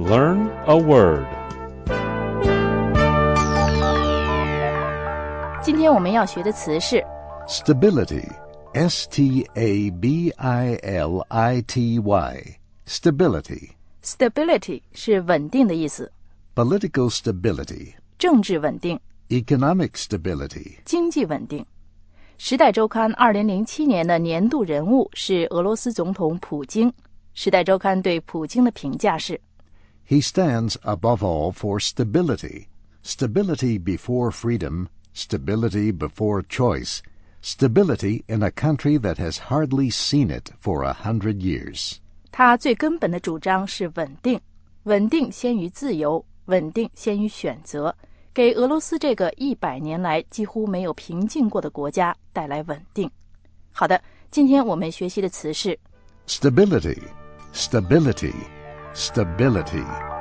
Learn a word. 今天我们要学的词是 Stability, S-T-A-B-I-L-I-T-Y, stability. Stability 是稳定的意思， Political stability, 政治稳定， economic stability. 经济稳定。时代周刊2007年的年度人物是俄罗斯总统普京。时代周刊对普京的评价是 He stands above all for stability. Stability before freedom, stability before choice, stability in a country that has hardly seen it for 100 years. 他最根本的主张是稳定，稳定先于自由，稳定先于选择，给俄罗斯这个100年来几乎没有平静过的国家带来稳定。好的，今天我们学习的词是 Stability, stability, stability.